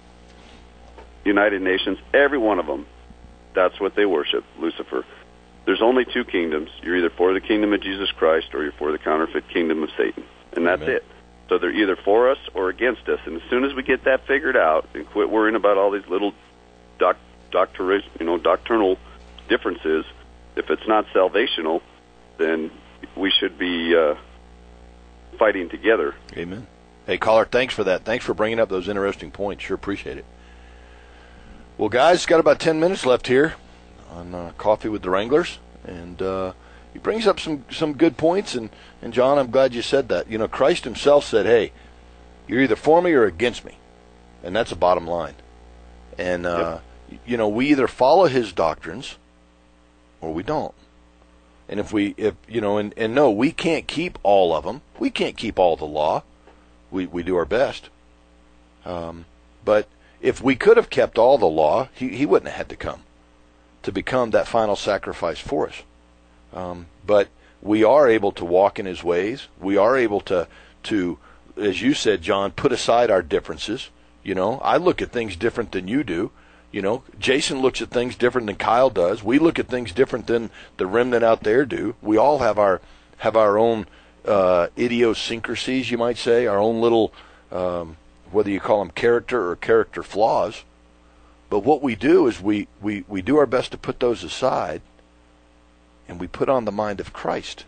United Nations, every one of them, that's what they worship, Lucifer. There's only two kingdoms. You're either for the kingdom of Jesus Christ or you're for the counterfeit kingdom of Satan. And that's Amen. it. So they're either for us or against us. And as soon as we get that figured out and quit worrying about all these little doc, doctor, you know, doctrinal differences, if it's not salvational, then we should be uh, fighting together. Amen. Hey, caller, thanks for that. Thanks for bringing up those interesting points. Sure appreciate it. Well, guys, got about ten minutes left here on uh, Coffee with the Wranglers, and uh, he brings up some, some good points, and, and John, I'm glad you said that. You know, Christ himself said, hey, you're either for me or against me, and that's the bottom line. And, uh, yep. you know, we either follow his doctrines or we don't. And if we, if you know, and, and no, we can't keep all of them. We can't keep all the law. We, we do our best. Um, but if we could have kept all the law, he, he wouldn't have had to come to become that final sacrifice for us. Um, but we are able to walk in his ways. We are able to, to, as you said, John, put aside our differences. You know, I look at things different than you do. You know, Jason looks at things different than Kyle does. We look at things different than the remnant out there do. We all have our, have our own uh, idiosyncrasies, you might say, our own little, um, whether you call them character or character flaws. But what we do is we, we, we do our best to put those aside, and we put on the mind of Christ.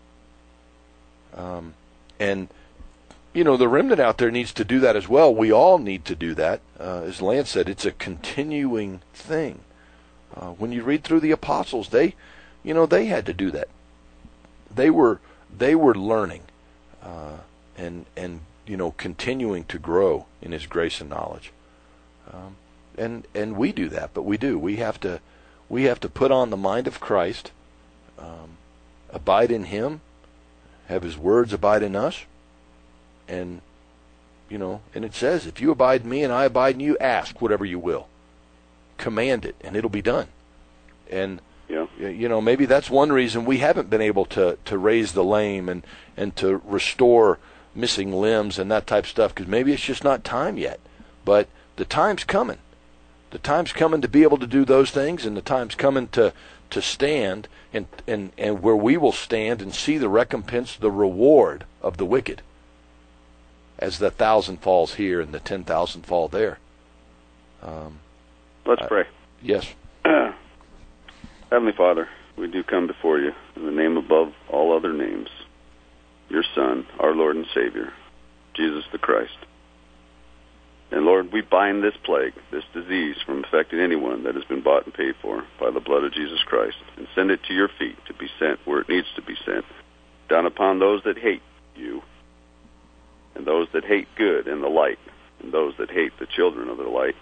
Um, and, you know, the remnant out there needs to do that as well. We all need to do that. Uh, as Lance said, it's a continuing thing. Uh, when you read through the apostles, they, you know, they had to do that. They were, they were learning, uh, and, and, you know, continuing to grow in his grace and knowledge. Um, and, and we do that, but we do. We have to, we have to put on the mind of Christ, um, abide in him, have his words abide in us. And, you know, and it says, if you abide in me and I abide in you, ask whatever you will. Command it, and it'll be done. And, yeah. you know, maybe that's one reason we haven't been able to, to raise the lame and, and to restore missing limbs and that type of stuff, because maybe it's just not time yet. But the time's coming. The time's coming to be able to do those things, and the time's coming to, to stand, and, and, and where we will stand and see the recompense, the reward of the wicked, as the thousand falls here and the ten thousand fall there. Um, Let's pray. Uh, yes. Heavenly Father, we do come before you in the name above all other names, your Son, our Lord and Savior, Jesus the Christ. And Lord, we bind this plague, this disease, from affecting anyone that has been bought and paid for by the blood of Jesus Christ, and send it to your feet to be sent where it needs to be sent, down upon those that hate you, and those that hate good and the light, and those that hate the children of the light.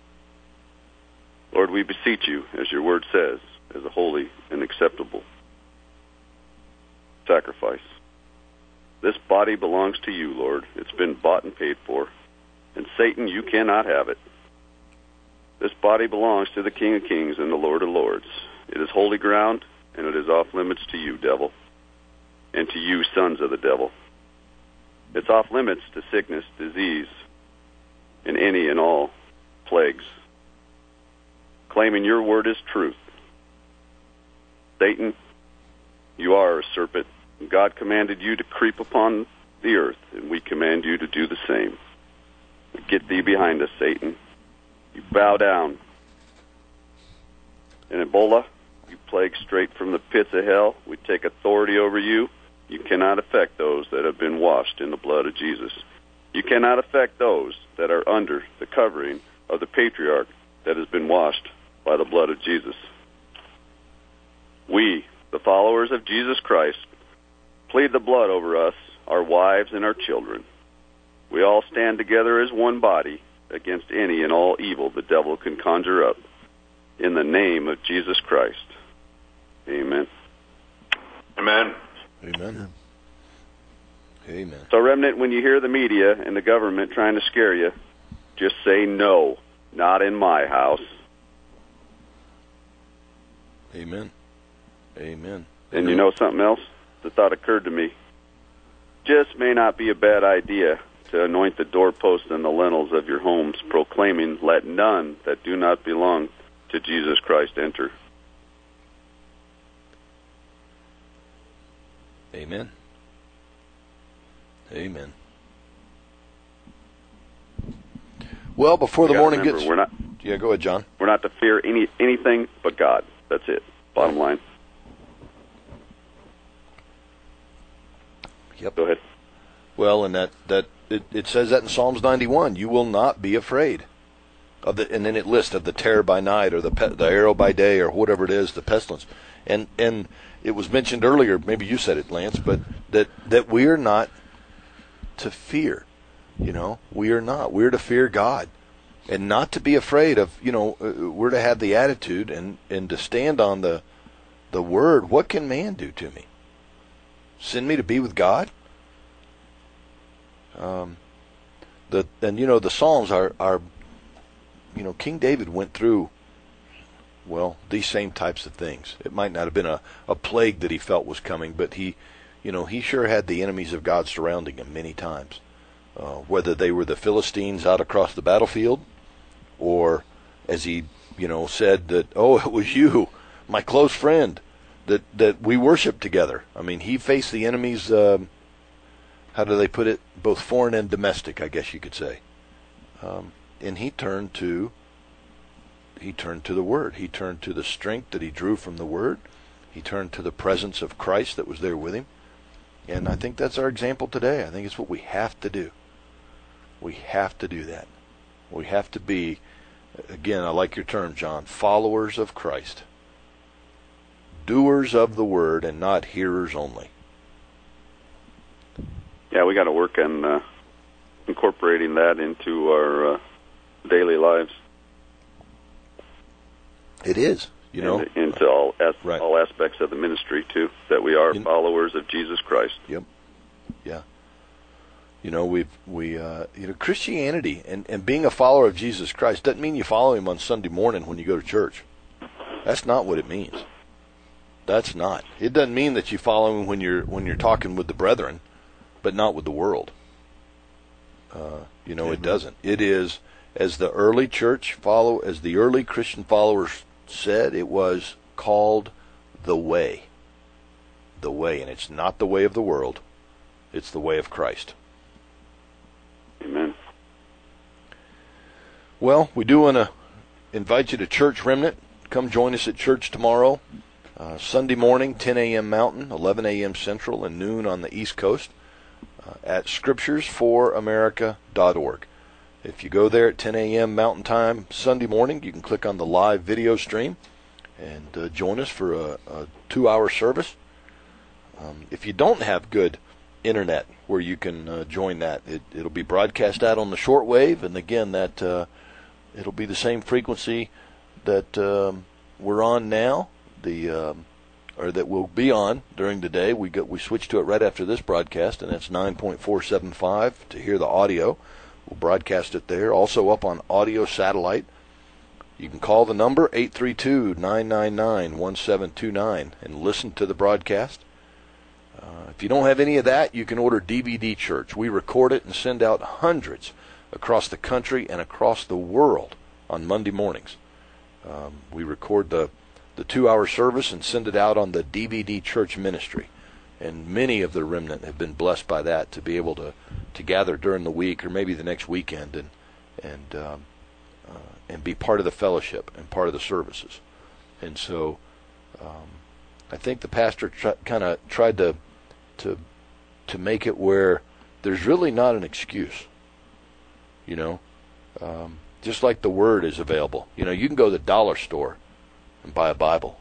Lord, we beseech you, as your word says, as a holy and acceptable sacrifice. This body belongs to you, Lord. It's been bought and paid for. And Satan, you cannot have it. This body belongs to the King of Kings and the Lord of Lords. It is holy ground, and it is off limits to you, devil, and to you, sons of the devil. It's off limits to sickness, disease, and any and all plagues, claiming your word is truth. Satan, you are a serpent, and God commanded you to creep upon the earth, and we command you to do the same. Get thee behind us, Satan. You bow down. And Ebola, you plague straight from the pits of hell, we take authority over you. You cannot affect those that have been washed in the blood of Jesus. You cannot affect those that are under the covering of the patriarch that has been washed by the blood of Jesus. We, the followers of Jesus Christ, plead the blood over us, our wives, and our children. We all stand together as one body against any and all evil the devil can conjure up. In the name of Jesus Christ. Amen. Amen. Amen. Amen. So, remnant, when you hear the media and the government trying to scare you, just say no, not in my house. Amen. Amen. And you know something else? The thought occurred to me. Just may not be a bad idea to anoint the doorposts and the lintels of your homes, proclaiming, let none that do not belong to Jesus Christ enter. Amen. Amen. Well, before the morning remember, gets... We're not, yeah, go ahead, John. We're not to fear any anything but God. That's it. Bottom line. Yep. Go ahead. Well, and that, that it, it says that in Psalms ninety-one. You will not be afraid. Of the, and then it lists of the terror by night or the pe- the arrow by day or whatever it is, the pestilence. And and it was mentioned earlier, maybe you said it, Lance, but that, that we are not to fear. You know, we are not. We're to fear God and not to be afraid of, you know, uh, we're to have the attitude and, and to stand on the the word. What can man do to me? Send me to be with God? Um, the and, you know, the Psalms are, are, you know, King David went through, well, these same types of things. It might not have been a, a plague that he felt was coming, but he, you know, he sure had the enemies of God surrounding him many times. Uh, whether they were the Philistines out across the battlefield, or as he, you know, said that, oh, it was you, my close friend, that, that we worshiped together. I mean, he faced the enemies, um, how do they put it, both foreign and domestic, I guess you could say. Um, and he turned to, he turned to the Word. He turned to the strength that he drew from the Word. He turned to the presence of Christ that was there with him. And I think that's our example today. I think it's what we have to do. We have to do that. We have to be, again, I like your term, John, followers of Christ. Doers of the Word and not hearers only. Yeah, we got to work on uh, incorporating that into our uh, daily lives. It is, you know. And into all as, right. all aspects of the ministry, too, that we are in, followers of Jesus Christ. Yep. Yeah. You know, we've, we, uh, you know, Christianity and, and being a follower of Jesus Christ doesn't mean you follow him on Sunday morning when you go to church. That's not what it means. That's not. It doesn't mean that you follow him when you're, when you're talking with the brethren, but not with the world. Uh, you know, it doesn't. It is, as the early church follow, as the early Christian followers said, it was called the way. The way. And it's not the way of the world. It's the way of Christ. Amen. Well, we do want to invite you to church, Remnant. Come join us at church tomorrow, uh, Sunday morning, ten a.m. Mountain, eleven a.m. Central, and noon on the East Coast uh, at scriptures for america dot org. If you go there at ten a.m. Mountain Time Sunday morning, you can click on the live video stream and uh, join us for a, a two-hour service. Um, if you don't have good internet where you can uh, join that, it, it'll be broadcast out on the shortwave, and again, that uh, it'll be the same frequency that um, we're on now, the um, or that we'll be on during the day. We got we switched to it right after this broadcast, and that's nine point four seven five to hear the audio. We'll broadcast it there. Also up on audio satellite You can call the number eight three two, nine nine nine, one seven two nine and listen to the broadcast. Uh, if you don't have any of that, you can order D V D Church. We record it and send out hundreds across the country and across the world on Monday mornings. Um, we record the, the two-hour service and send it out on the D V D Church ministry. And many of the remnant have been blessed by that, to be able to, to gather during the week or maybe the next weekend and and um, uh, and be part of the fellowship and part of the services. And so um, I think the pastor tr- kind of tried to to to make it where there's really not an excuse. You know, um, just like the Word is available. You know, you can go to the dollar store and buy a Bible.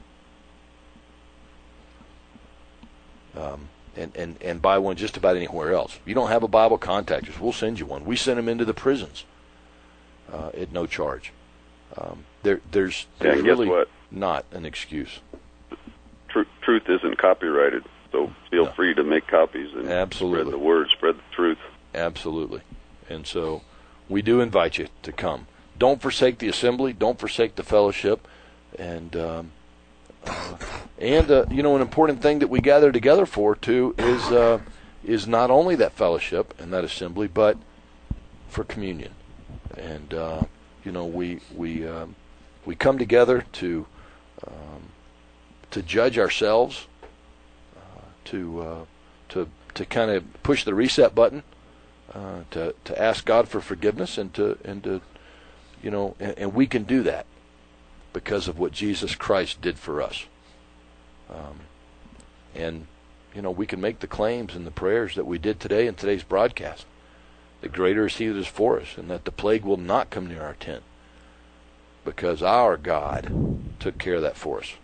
Um, and, and, and buy one just about anywhere else. If you don't have a Bible, contact us. We'll send you one. We send them into the prisons uh, at no charge. Um, there, there's there's and really what? not an excuse. Truth, truth isn't copyrighted, so feel No. free to make copies and Absolutely. spread the word, spread the truth. Absolutely. And so we do invite you to come. Don't forsake the assembly. Don't forsake the fellowship. And um, uh, and uh, you know, an important thing that we gather together for too is uh, is not only that fellowship and that assembly, but for communion. And uh, you know, we we um, we come together to um, to judge ourselves, uh, to uh, to to kind of push the reset button, uh, to to ask God for forgiveness, and to and to you know, and, and we can do that because of what Jesus Christ did for us. Um, and, you know, we can make the claims and the prayers that we did today in today's broadcast. The greater is He that is for us, and that the plague will not come near our tent, because our God took care of that for us.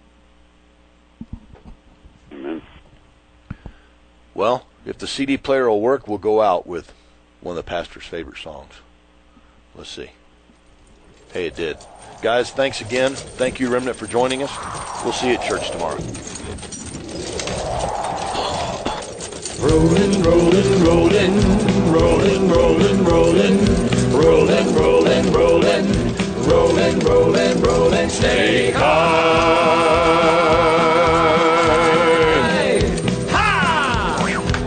Amen. Well, if the C D player will work, we'll go out with one of the pastor's favorite songs. Let's see. Hey, it did. Guys, thanks again. Thank you, Remnant, for joining us. We'll see you at church tomorrow. Rolling, rolling, rolling, rolling, rolling, rolling, rolling, rolling, rolling, rolling, rolling, rolling, stay high. Ha!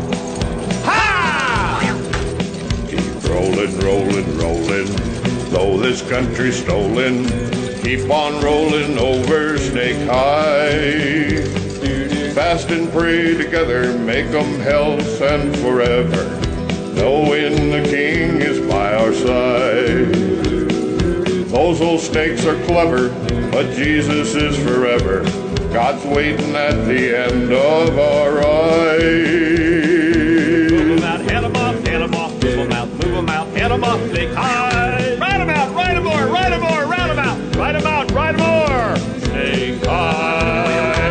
Ha! Keep rolling, rolling, rolling, though this country's stolen. Keep on rolling over Snake High. Fast and pray together, make 'em health and forever, knowing the King is by our side. Those old snakes are clever, but Jesus is forever. God's waiting at the end of our ride. Move 'em out, head 'em off, head 'em off, move 'em out, move 'em out, head 'em off, Snake High. Ride 'em out, ride 'em more, ride 'em more, round 'em out, ride 'em out, ride 'em more, Snake High.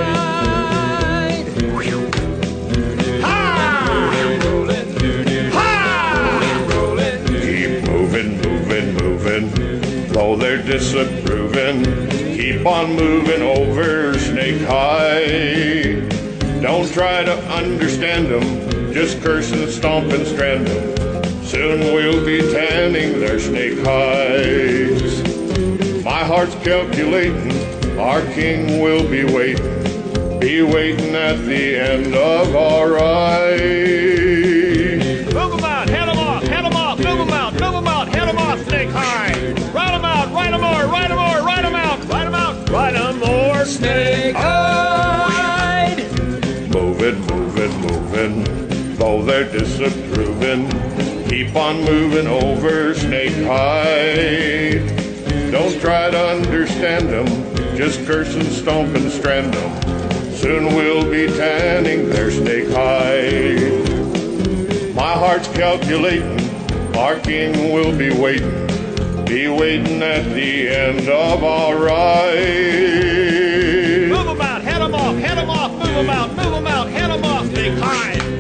Though they're disapproving, keep on moving over Snake High. Don't try to understand them, just curse and stomp and strand them. Soon we'll be tanning their snake hides. My heart's calculating, our King will be waiting, be waiting at the end of our ride. Move 'em out, head 'em off, head 'em off, move 'em out, move 'em out, head 'em off, Snake High. Ride 'em out, ride 'em more, ride 'em more, ride 'em out, ride 'em out, ride 'em more, Snake High. Moving, moving, moving, though they're disapproving, keep on moving over Snake High. Don't try to understand them, just curse and stomp and strand them. Soon we'll be tanning their snake hide. My heart's calculating, our King will be waiting, be waiting at the end of our ride. Move 'em out, head 'em off, head 'em off, move 'em out, move 'em out, head 'em off, Snake High.